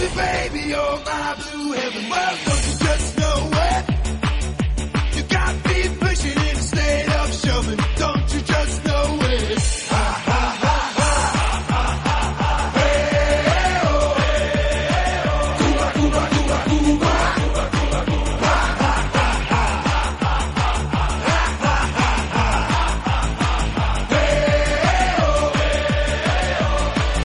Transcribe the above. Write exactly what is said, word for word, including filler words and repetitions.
baby, you're my blue heaven. Well, don't you just